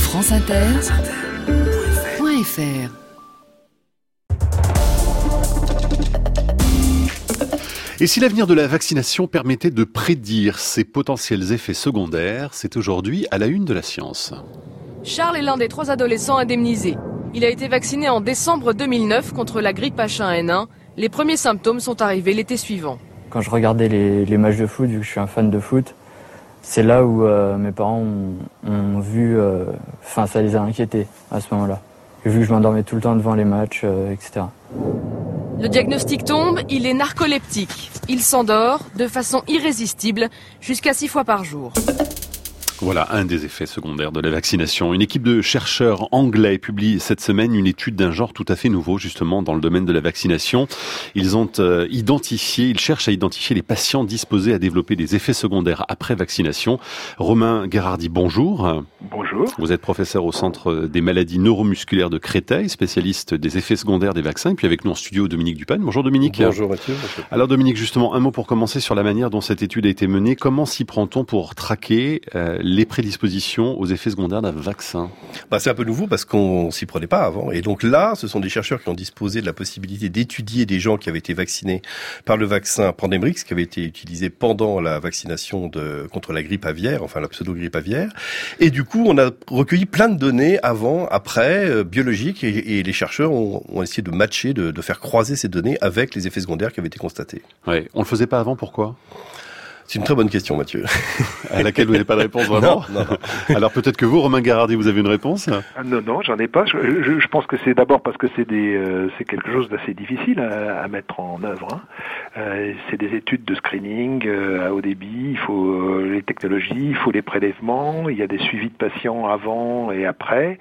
franceinter.fr. Et si l'avenir de la vaccination permettait de prédire ses potentiels effets secondaires, c'est aujourd'hui à la une de la science. Charles est l'un des 3 adolescents indemnisés. Il a été vacciné en décembre 2009 contre la grippe H1N1. Les premiers symptômes sont arrivés l'été suivant. Quand je regardais les matchs de foot, vu que je suis un fan de foot, c'est là où mes parents ont vu, ça les a inquiétés à ce moment-là. Et vu que je m'endormais tout le temps devant les matchs, etc. Le diagnostic tombe, il est narcoleptique. Il s'endort de façon irrésistible jusqu'à 6 fois par jour. Voilà un des effets secondaires de la vaccination. Une équipe de chercheurs anglais publie cette semaine une étude d'un genre tout à fait nouveau, justement, dans le domaine de la vaccination. Ils cherchent à identifier les patients disposés à développer des effets secondaires après vaccination. Romain Gherardi, bonjour. Bonjour. Vous êtes professeur au Centre des maladies neuromusculaires de Créteil, spécialiste des effets secondaires des vaccins. Et puis avec nous en studio, Dominique Dupan. Bonjour Dominique. Bonjour Mathieu. Alors Dominique, justement, un mot pour commencer sur la manière dont cette étude a été menée. Comment s'y prend-on pour traquer les prédispositions aux effets secondaires d'un vaccin? C'est un peu nouveau parce qu'on s'y prenait pas avant. Et donc là, ce sont des chercheurs qui ont disposé de la possibilité d'étudier des gens qui avaient été vaccinés par le vaccin Pandemrix, qui avait été utilisé pendant la vaccination contre la grippe aviaire, enfin la pseudo-grippe aviaire. Et du coup, on a recueilli plein de données avant, après, biologiques, et les chercheurs ont essayé de matcher, de faire croiser ces données avec les effets secondaires qui avaient été constatés. Ouais. On le faisait pas avant, pourquoi? C'est une très bonne question, Mathieu. À laquelle vous n'avez pas de réponse, vraiment? Non. Alors peut-être que vous, Romain Gherardi, vous avez une réponse? Non, j'en ai pas. Je pense que c'est d'abord parce que c'est quelque chose d'assez difficile à mettre en œuvre. C'est des études de screening à haut débit. Il faut les technologies, il faut les prélèvements. Il y a des suivis de patients avant et après.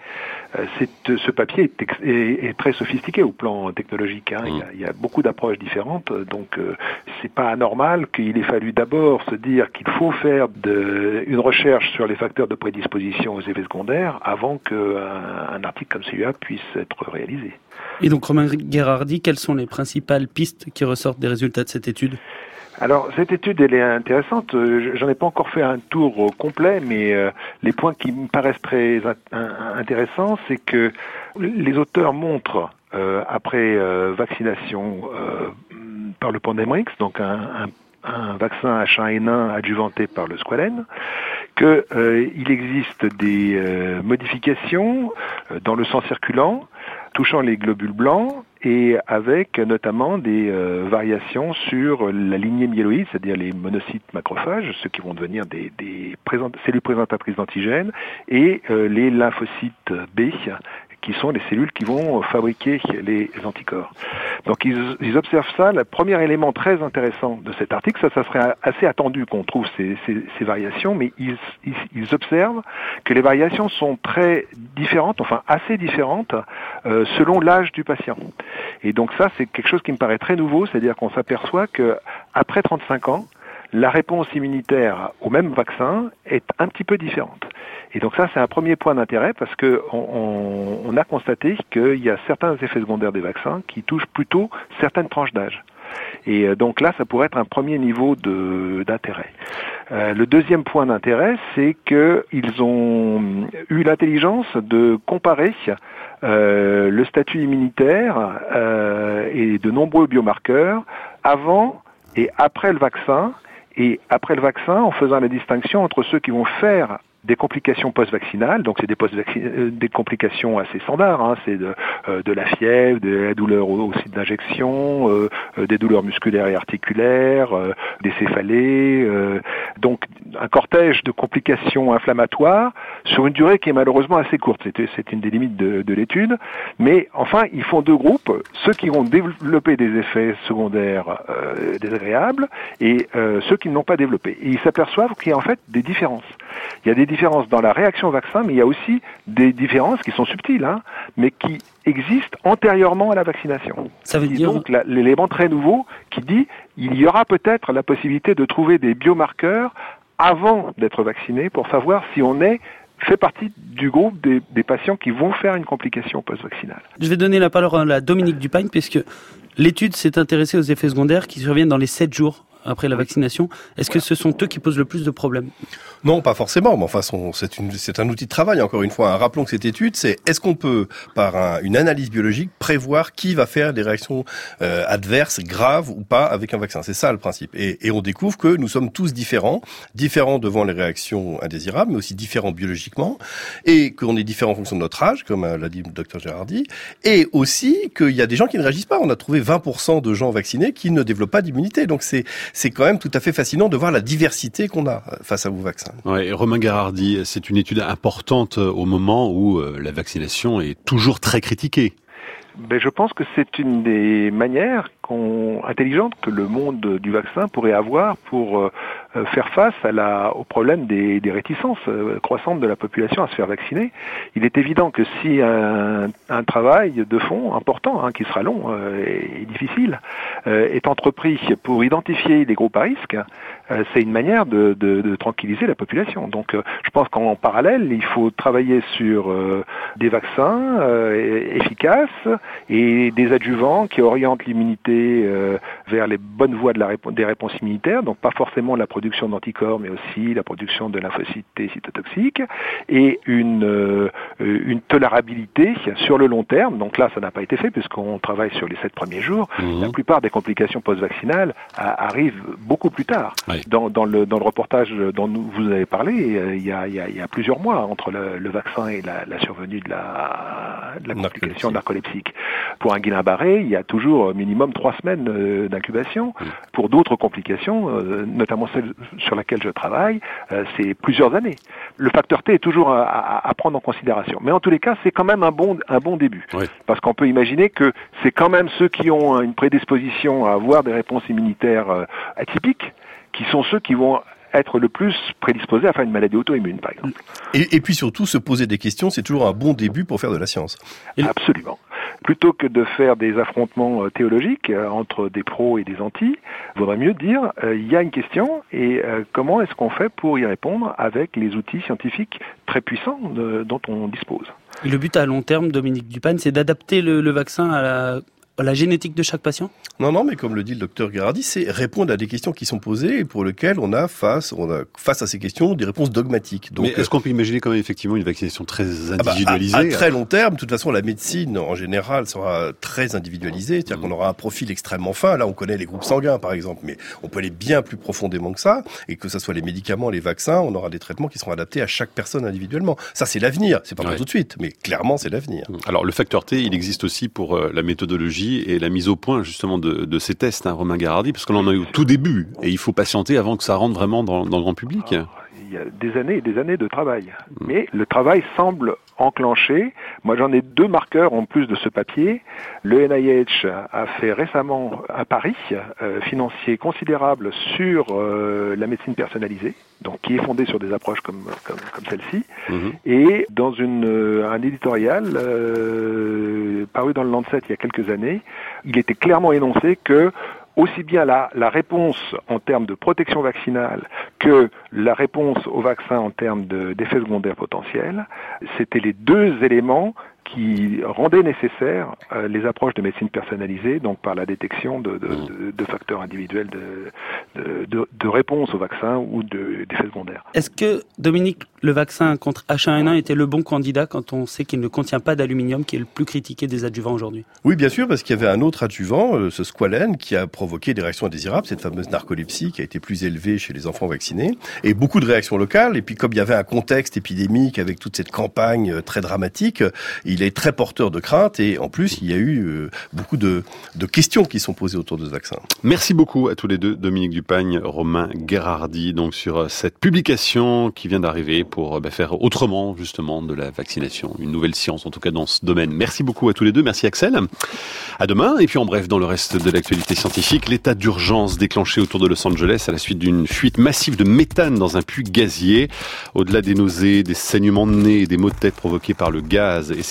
Ce papier est très sophistiqué au plan technologique. Il y a beaucoup d'approches différentes. Donc c'est pas anormal qu'il ait fallu d'abord se dire qu'il faut faire une recherche sur les facteurs de prédisposition aux effets secondaires avant qu'un article comme celui-là puisse être réalisé. Et donc Romain Gherardi, quelles sont les principales pistes qui ressortent des résultats de cette étude ? Alors, cette étude, elle est intéressante. J'en ai pas encore fait un tour complet, mais les points qui me paraissent très intéressants, c'est que les auteurs montrent, après vaccination par le Pandemrix, donc un vaccin H1N1 adjuvanté par le squalène, il existe des modifications dans le sang circulant touchant les globules blancs et avec notamment des variations sur la lignée myéloïde, c'est-à-dire les monocytes macrophages, ceux qui vont devenir des cellules présentatrices d'antigènes, et les lymphocytes B, qui sont les cellules qui vont fabriquer les anticorps. Donc ils observent ça. Le premier élément très intéressant de cet article, ça serait assez attendu qu'on trouve ces variations, mais ils observent que les variations sont très différentes, enfin assez différentes, selon l'âge du patient. Et donc ça, c'est quelque chose qui me paraît très nouveau, c'est-à-dire qu'on s'aperçoit que après 35 ans, la réponse immunitaire au même vaccin est un petit peu différente. Et donc ça, c'est un premier point d'intérêt parce que on a constaté qu'il y a certains effets secondaires des vaccins qui touchent plutôt certaines tranches d'âge. Et donc là, ça pourrait être un premier niveau d'intérêt. Le deuxième point d'intérêt, c'est qu'ils ont eu l'intelligence de comparer le statut immunitaire et de nombreux biomarqueurs avant et après le vaccin, en faisant la distinction entre ceux qui vont faire des complications post-vaccinales, donc c'est des complications assez standards, c'est de la fièvre, de la douleur au site d'injection, des douleurs musculaires et articulaires, des céphalées, donc un cortège de complications inflammatoires sur une durée qui est malheureusement assez courte. C'est une des limites de l'étude, mais enfin ils font deux groupes, ceux qui vont développer des effets secondaires désagréables et ceux qui ne l'ont pas développé. Et ils s'aperçoivent qu'il y a en fait des différences. Il y a des différences dans la réaction au vaccin, mais il y a aussi des différences qui sont subtiles, mais qui existent antérieurement à la vaccination. Ça veut dire donc l'élément très nouveau qui dit il y aura peut-être la possibilité de trouver des biomarqueurs avant d'être vacciné pour savoir si on fait partie du groupe des patients qui vont faire une complication post-vaccinale. Je vais donner la parole à Dominique Dupan, puisque l'étude s'est intéressée aux effets secondaires qui surviennent dans les 7 jours après la vaccination. Est-ce que ce sont eux qui posent le plus de problèmes ? Non, pas forcément, mais enfin, c'est un outil de travail, encore une fois. Rappelons que cette étude, c'est est-ce qu'on peut, par une analyse biologique, prévoir qui va faire des réactions adverses, graves ou pas, avec un vaccin. C'est ça le principe. Et on découvre que nous sommes tous différents devant les réactions indésirables, mais aussi différents biologiquement, et qu'on est différents en fonction de notre âge, comme l'a dit le docteur Gérardi, et aussi qu'il y a des gens qui ne réagissent pas. On a trouvé 20% de gens vaccinés qui ne développent pas d'immunité. Donc c'est quand même tout à fait fascinant de voir la diversité qu'on a face à vos vaccins. Ouais, Romain Gérardi, c'est une étude importante au moment où la vaccination est toujours très critiquée. Je pense que c'est une des manières intelligentes que le monde du vaccin pourrait avoir pour faire face au problème des réticences croissantes de la population à se faire vacciner. Il est évident que si un travail de fond important, qui sera long et difficile, est entrepris pour identifier les groupes à risque, c'est une manière de tranquilliser la population. Donc je pense qu'en parallèle, il faut travailler sur des vaccins efficaces et des adjuvants qui orientent l'immunité vers les bonnes voies des réponses immunitaires, donc pas forcément la production d'anticorps, mais aussi la production de lymphocytes T cytotoxiques, et une tolérabilité sur le long terme. Donc là, ça n'a pas été fait puisqu'on travaille sur les 7 premiers jours. La plupart des complications post-vaccinales arrivent beaucoup plus tard. Oui. Dans le reportage dont vous avez parlé, il y a plusieurs mois entre le vaccin et la survenue de la complication narcoleptique. Pour un Guillain-Barré, il y a toujours minimum 3 semaines d'incubation. Pour d'autres complications, notamment celle sur laquelle je travaille, c'est plusieurs années. Le facteur T est toujours à prendre en considération. Mais en tous les cas, c'est quand même un bon début. Oui. Parce qu'on peut imaginer que c'est quand même ceux qui ont une prédisposition à avoir des réponses immunitaires atypiques qui sont ceux qui vont être le plus prédisposés à faire une maladie auto-immune, par exemple. Et puis surtout, se poser des questions, c'est toujours un bon début pour faire de la science. Absolument. Plutôt que de faire des affrontements théologiques entre des pros et des antis, il vaudrait mieux dire il y a une question et comment est-ce qu'on fait pour y répondre avec les outils scientifiques très puissants dont on dispose. Et le but à long terme, Dominique Dupagne, c'est d'adapter le vaccin à la génétique de chaque patient ? Non, mais comme le dit le docteur Gérardi, c'est répondre à des questions qui sont posées et pour lesquelles on a face à ces questions des réponses dogmatiques. Donc, mais est-ce qu'on peut imaginer quand même effectivement une vaccination très individualisée ? À très long terme, de toute façon, la médecine en général sera très individualisée, c'est-à-dire qu'on aura un profil extrêmement fin. Là, on connaît les groupes sanguins, par exemple, mais on peut aller bien plus profondément que ça. Et que ce soit les médicaments, les vaccins, on aura des traitements qui seront adaptés à chaque personne individuellement. Ça, c'est l'avenir. C'est pas pour tout de suite, mais clairement, c'est l'avenir. Alors, le facteur T, il existe aussi pour la méthodologie et la mise au point justement de ces tests, Romain Gérardi, parce qu'on en a eu au tout début, et il faut patienter avant que ça rentre vraiment dans le grand public. Il y a des années et des années de travail. Mais le travail semble enclenché. Moi, j'en ai 2 marqueurs en plus de ce papier. Le NIH a fait récemment un pari financier considérable sur la médecine personnalisée, donc qui est fondée sur des approches comme celle-ci. Et dans un éditorial paru dans le Lancet il y a quelques années, il était clairement énoncé que aussi bien la réponse en termes de protection vaccinale que la réponse au vaccin en termes d'effets secondaires potentiels, c'était les 2 éléments qui rendaient nécessaires les approches de médecine personnalisée, donc par la détection de facteurs individuels de réponse au vaccin ou d'effets secondaires. Est-ce que, Dominique, le vaccin contre H1N1 était le bon candidat quand on sait qu'il ne contient pas d'aluminium, qui est le plus critiqué des adjuvants aujourd'hui ? Oui, bien sûr, parce qu'il y avait un autre adjuvant, ce squalène, qui a provoqué des réactions indésirables, cette fameuse narcolepsie qui a été plus élevée chez les enfants vaccinés, et beaucoup de réactions locales. Et puis, comme il y avait un contexte épidémique avec toute cette campagne très dramatique, il est très porteur de crainte et en plus, il y a eu beaucoup de questions qui sont posées autour de ce vaccin. Merci beaucoup à tous les deux, Dominique Dupagne, Romain Gérardi, donc sur cette publication qui vient d'arriver pour faire autrement justement de la vaccination, une nouvelle science en tout cas dans ce domaine. Merci beaucoup à tous les deux, merci Axel. À demain et puis en bref dans le reste de l'actualité scientifique, l'état d'urgence déclenché autour de Los Angeles à la suite d'une fuite massive de méthane dans un puits gazier. Au-delà des nausées, des saignements de nez et des maux de tête provoqués par le gaz et ses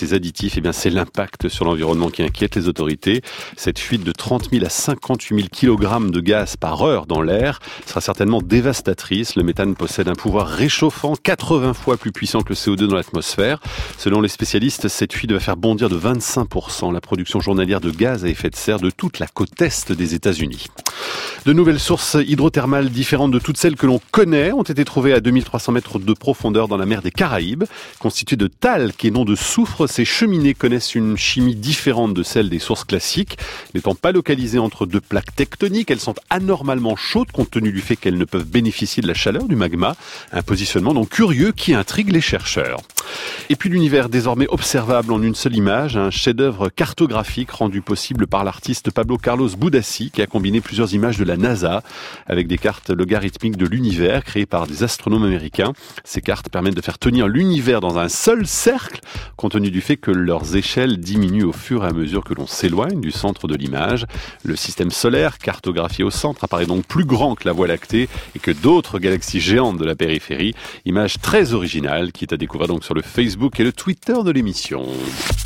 ces additifs, c'est l'impact sur l'environnement qui inquiète les autorités. Cette fuite de 30 000 à 58 000 kg de gaz par heure dans l'air sera certainement dévastatrice. Le méthane possède un pouvoir réchauffant 80 fois plus puissant que le CO2 dans l'atmosphère. Selon les spécialistes, cette fuite va faire bondir de 25% la production journalière de gaz à effet de serre de toute la côte est des États-Unis. De nouvelles sources hydrothermales différentes de toutes celles que l'on connaît ont été trouvées à 2300 mètres de profondeur dans la mer des Caraïbes. Constituées de talc et non de soufre, ces cheminées connaissent une chimie différente de celle des sources classiques. N'étant pas localisées entre deux plaques tectoniques, elles sont anormalement chaudes compte tenu du fait qu'elles ne peuvent bénéficier de la chaleur du magma. Un positionnement donc curieux qui intrigue les chercheurs. Et puis l'univers désormais observable en une seule image, un chef-d'œuvre cartographique rendu possible par l'artiste Pablo Carlos Budassi qui a combiné plusieurs images de la NASA avec des cartes logarithmiques de l'univers créées par des astronomes américains. Ces cartes permettent de faire tenir l'univers dans un seul cercle compte tenu du fait que leurs échelles diminuent au fur et à mesure que l'on s'éloigne du centre de l'image. Le système solaire, cartographié au centre, apparaît donc plus grand que la Voie lactée et que d'autres galaxies géantes de la périphérie. Image très originale qui est à découvrir donc sur le Facebook et le Twitter de l'émission.